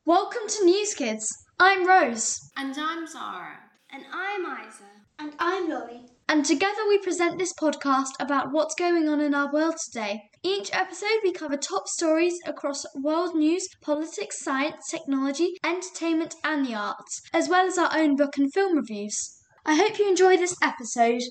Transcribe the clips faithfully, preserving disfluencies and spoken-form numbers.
Welcome to News Kids. I'm Rose. And I'm Zara. And I'm Isa. And I'm Lolly. And together we present this podcast about what's going on in our world today. Each episode we cover top stories across world news, politics, science, technology, entertainment and the arts, as well as our own book and film reviews. I hope you enjoy this episode.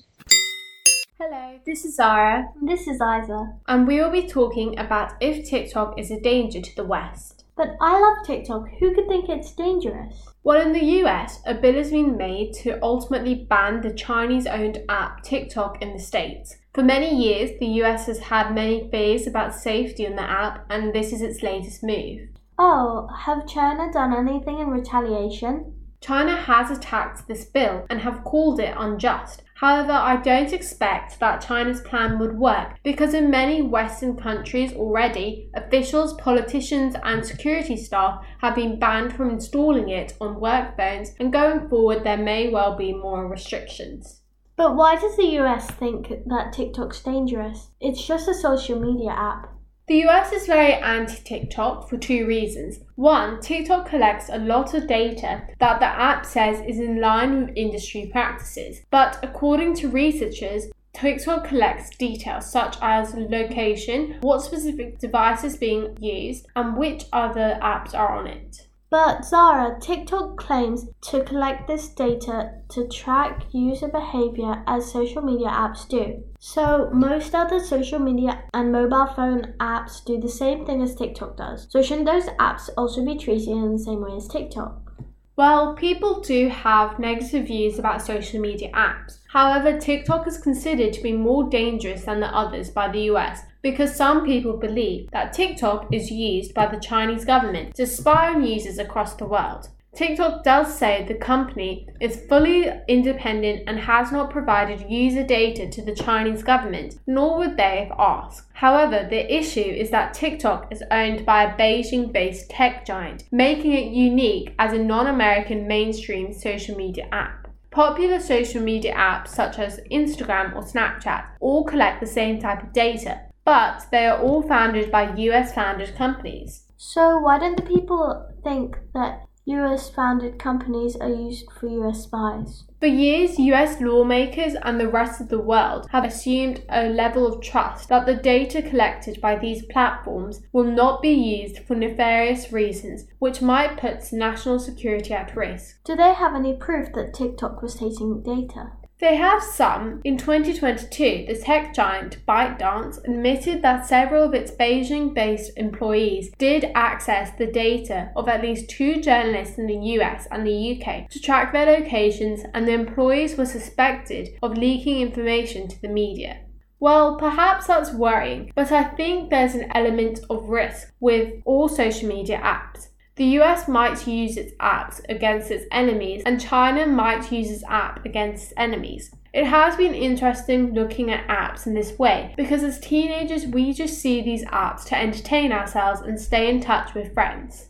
Hello, this is Zara. And this is Isa. And we will be talking about if TikTok is a danger to the West. But I love TikTok. Who could think it's dangerous? Well, in the U S, a bill has been made to ultimately ban the Chinese-owned app TikTok in the States. For many years, the U S has had many fears about safety on the app, and this is its latest move. Oh, have China done anything in retaliation? China has attacked this bill and have called it unjust. However, I don't expect that China's plan would work because in many Western countries already, officials, politicians and security staff have been banned from installing it on work phones, and going forward there may well be more restrictions. But why does the U S think that TikTok's dangerous? It's just a social media app. The U S is very anti-TikTok for two reasons. One, TikTok collects a lot of data that the app says is in line with industry practices. But according to researchers, TikTok collects details such as location, what specific device is being used, and which other apps are on it. But Zara, TikTok claims to collect this data to track user behavior as social media apps do. So most other social media and mobile phone apps do the same thing as TikTok does. So shouldn't those apps also be treated in the same way as TikTok? Well, people do have negative views about social media apps. However, TikTok is considered to be more dangerous than the others by the U S because some people believe that TikTok is used by the Chinese government to spy on users across the world. TikTok does say the company is fully independent and has not provided user data to the Chinese government, nor would they have asked. However, the issue is that TikTok is owned by a Beijing-based tech giant, making it unique as a non-American mainstream social media app. Popular social media apps such as Instagram or Snapchat all collect the same type of data, but they are all founded by U S-founded companies. So why don't the people think that U S-founded companies are used for U S spies? For years, U S lawmakers and the rest of the world have assumed a level of trust that the data collected by these platforms will not be used for nefarious reasons, which might put national security at risk. Do they have any proof that TikTok was taking data? They have some. In twenty twenty-two, the tech giant ByteDance admitted that several of its Beijing-based employees did access the data of at least two journalists in the U S and the U K to track their locations, and the employees were suspected of leaking information to the media. Well, perhaps that's worrying, but I think there's an element of risk with all social media apps. The U S might use its apps against its enemies, and China might use its app against its enemies. It has been interesting looking at apps in this way, because as teenagers we just see these apps to entertain ourselves and stay in touch with friends.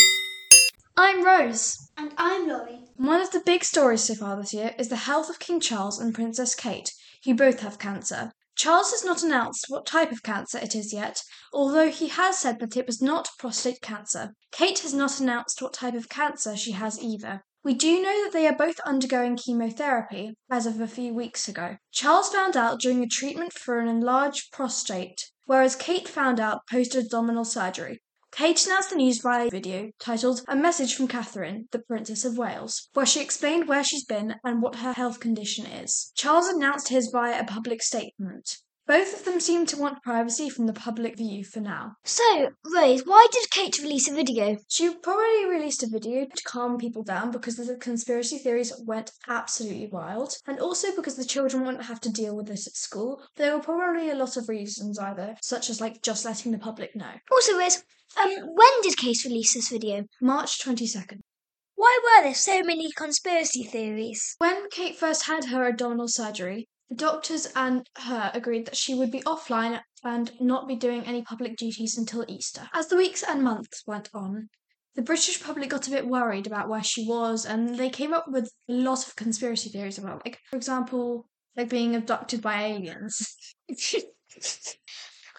I'm Rose. And I'm Lolly. One of the big stories so far this year is the health of King Charles and Princess Kate, who both have cancer. Charles has not announced what type of cancer it is yet, although he has said that it was not prostate cancer. Kate has not announced what type of cancer she has either. We do know that they are both undergoing chemotherapy as of a few weeks ago. Charles found out during a treatment for an enlarged prostate, whereas Kate found out post-abdominal surgery. Kate announced the news via a video titled A Message from Catherine, the Princess of Wales, where she explained where she's been and what her health condition is. Charles announced his via a public statement. Both of them seem to want privacy from the public view for now. So, Rose, why did Kate release a video? She probably released a video to calm people down because the conspiracy theories went absolutely wild, and also because the children wouldn't have to deal with this at school. There were probably a lot of reasons either, such as like just letting the public know. Also, Rose, um, when did Kate release this video? March twenty-second. Why were there so many conspiracy theories? When Kate first had her abdominal surgery, the doctors and her agreed that she would be offline and not be doing any public duties until Easter. As the weeks and months went on, the British public got a bit worried about where she was, and they came up with a lot of conspiracy theories about, like, for example, like being abducted by aliens.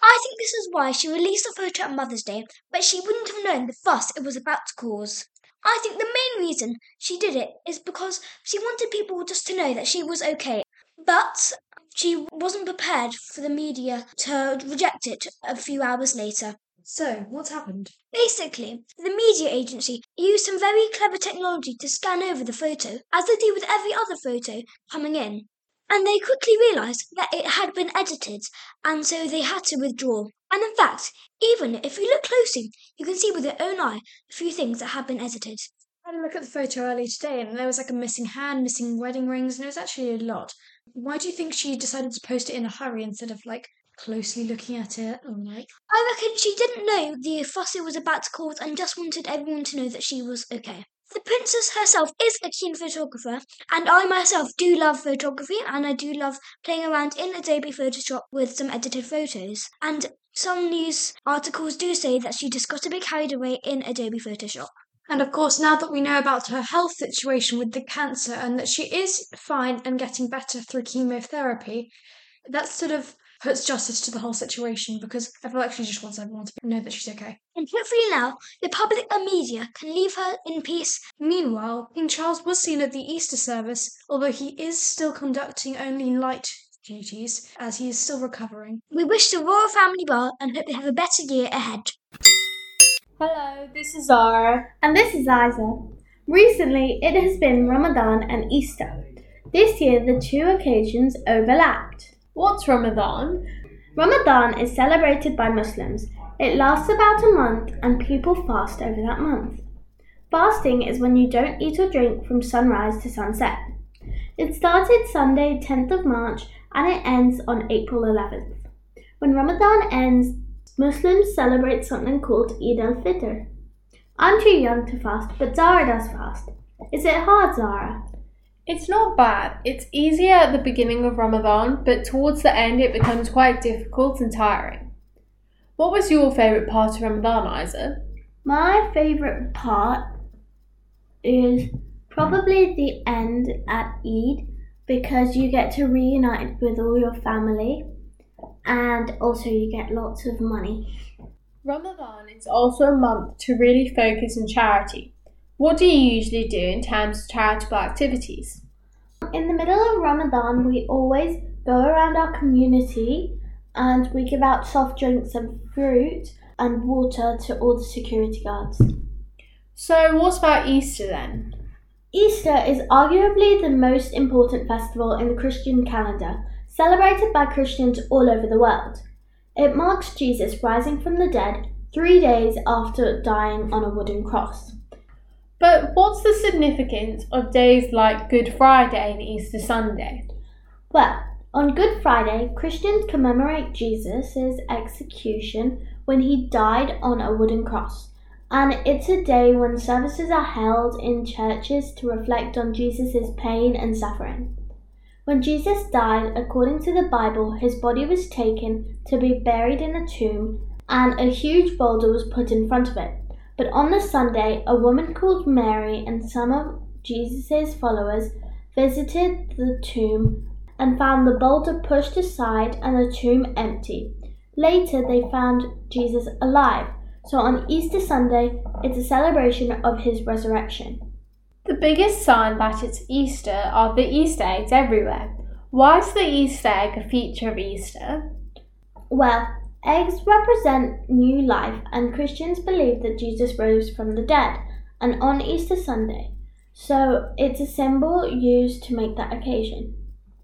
I think this is why she released the photo on Mother's Day, but she wouldn't have known the fuss it was about to cause. I think the main reason she did it is because she wanted people just to know that she was okay, but she wasn't prepared for the media to reject it a few hours later. So, what's happened? Basically, the media agency used some very clever technology to scan over the photo, as they do with every other photo coming in. And they quickly realised that it had been edited, and so they had to withdraw. And in fact, even if you look closely, you can see with your own eye a few things that have been edited. I had a look at the photo earlier today, and there was like a missing hand, missing wedding rings, and it was actually a lot. Why do you think she decided to post it in a hurry instead of like closely looking at it? Or like, I reckon she didn't know the fuss it was about to cause and just wanted everyone to know that she was okay. The princess herself is a keen photographer, and I myself do love photography, and I do love playing around in Adobe Photoshop with some edited photos. And some news articles do say that she just got a bit carried away in Adobe Photoshop. and of course, now that we know about her health situation with the cancer and that she is fine and getting better through chemotherapy, that sort of puts justice to the whole situation, because I feel like she just wants everyone to know that she's okay. And hopefully now, the public and media can leave her in peace. Meanwhile, King Charles was seen at the Easter service, although he is still conducting only light duties, as he is still recovering. We wish the royal family well and hope they have a better year ahead. Hello, this is Zara. And this is Isa. Recently, it has been Ramadan and Easter. This year, the two occasions overlapped. What's Ramadan? Ramadan is celebrated by Muslims. It lasts about a month and people fast over that month. Fasting is when you don't eat or drink from sunrise to sunset. It started Sunday, tenth of March, and it ends on April eleventh. When Ramadan ends, Muslims celebrate something called Eid al-Fitr. I'm too young to fast, but Zara does fast. Is it hard, Zara? It's not bad. It's easier at the beginning of Ramadan, but towards the end it becomes quite difficult and tiring. What was your favourite part of Ramadan, Isa? My favourite part is probably the end at Eid, because you get to reunite with all your family and also you get lots of money. Ramadan is also a month to really focus on charity. What do you usually do in terms of charitable activities? In the middle of Ramadan, we always go around our community and we give out soft drinks and fruit and water to all the security guards. So what about Easter then? Easter is arguably the most important festival in the Christian calendar, celebrated by Christians all over the world. It marks Jesus rising from the dead three days after dying on a wooden cross. But what's the significance of days like Good Friday and Easter Sunday? Well, on Good Friday, Christians commemorate Jesus' execution when he died on a wooden cross. And it's a day when services are held in churches to reflect on Jesus' pain and suffering. When Jesus died, according to the Bible, his body was taken to be buried in a tomb, and a huge boulder was put in front of it. But on the Sunday, a woman called Mary and some of Jesus' followers visited the tomb and found the boulder pushed aside and the tomb empty. Later, they found Jesus alive. So on Easter Sunday, it's a celebration of his resurrection. The biggest sign that it's Easter are the Easter eggs everywhere. Why is the Easter egg a feature of Easter? Well, eggs represent new life, and Christians believe that Jesus rose from the dead, and on Easter Sunday. So it's a symbol used to make that occasion.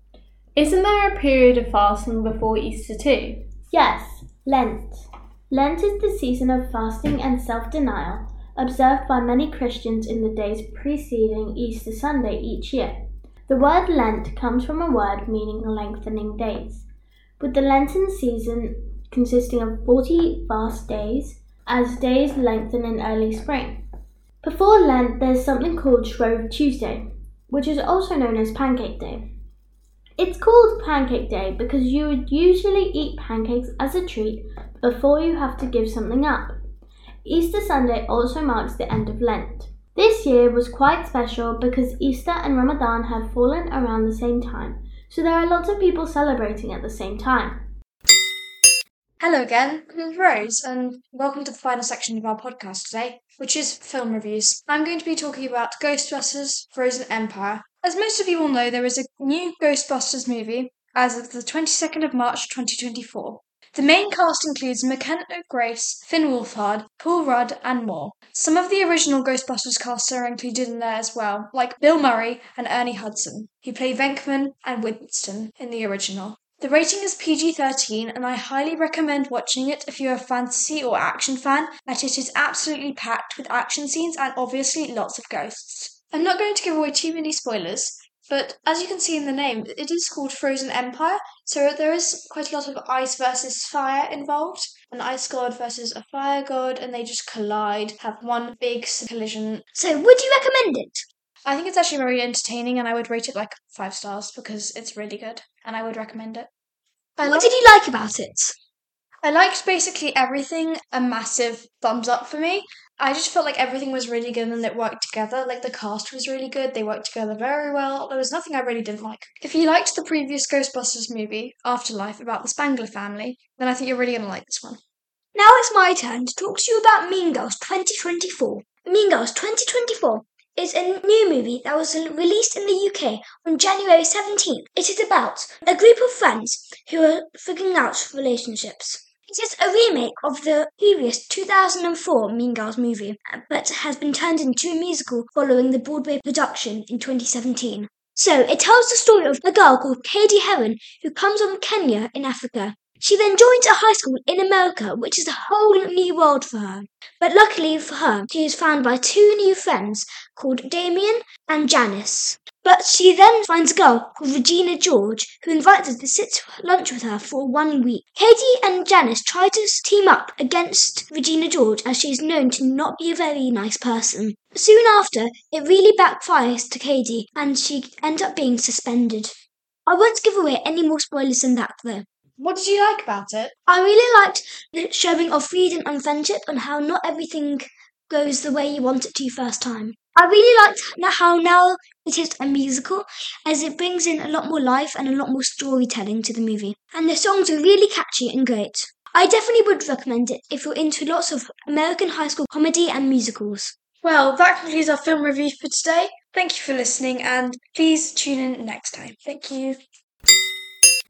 Isn't there a period of fasting before Easter too? Yes, Lent. Lent is the season of fasting and self-denial, observed by many Christians in the days preceding Easter Sunday each year. The word Lent comes from a word meaning lengthening days, with the Lenten season consisting of forty fast days, as days lengthen in early spring. Before Lent, there's something called Shrove Tuesday, which is also known as Pancake Day. It's called Pancake Day because you would usually eat pancakes as a treat before you have to give something up. Easter Sunday also marks the end of Lent. This year was quite special because Easter and Ramadan have fallen around the same time, so there are lots of people celebrating at the same time. Hello again, this is Rose, and welcome to the final section of our podcast today, which is film reviews. I'm going to be talking about Ghostbusters Frozen Empire. As most of you will know, there is a new Ghostbusters movie as of the twenty-second of March twenty twenty-four. The main cast includes McKenna Grace, Finn Wolfhard, Paul Rudd, and more. Some of the original Ghostbusters casts are included in there as well, like Bill Murray and Ernie Hudson, who play Venkman and Winston in the original. The rating is P G thirteen, and I highly recommend watching it if you're a fantasy or action fan, as it is absolutely packed with action scenes and obviously lots of ghosts. I'm not going to give away too many spoilers, but as you can see in the name, it is called Frozen Empire, so there is quite a lot of ice versus fire involved. An ice god versus a fire god, and they just collide, have one big collision. So, would you recommend it? I think it's actually very entertaining, and I would rate it like five stars because it's really good, and I would recommend it. I What lo- did you like about it? I liked basically everything, a massive thumbs up for me. I just felt like everything was really good and it worked together. Like the cast was really good, they worked together very well. There was nothing I really didn't like. If you liked the previous Ghostbusters movie, Afterlife, about the Spangler family, then I think you're really going to like this one. Now it's my turn to talk to you about Mean Girls twenty twenty-four. Mean Girls twenty twenty-four is a new movie that was released in the U K on January seventeenth. It is about a group of friends who are figuring out relationships. It is a remake of the previous two thousand four Mean Girls movie, but has been turned into a musical following the Broadway production in twenty seventeen. So, it tells the story of a girl called Katie Heron who comes from Kenya in Africa. She then joins a high school in America, which is a whole new world for her. But luckily for her, she is found by two new friends called Damien and Janice. But she then finds a girl called Regina George who invites her to sit to lunch with her for one week. Katie and Janice try to team up against Regina George as she is known to not be a very nice person. Soon after, it really backfires to Katie and she ends up being suspended. I won't give away any more spoilers than that though. What did you like about it? I really liked the showing of freedom and friendship and how not everything goes the way you want it to first time. I really liked how now it is a musical, as it brings in a lot more life and a lot more storytelling to the movie. And the songs are really catchy and great. I definitely would recommend it if you're into lots of American high school comedy and musicals. Well, that concludes our film review for today. Thank you for listening, and please tune in next time. Thank you.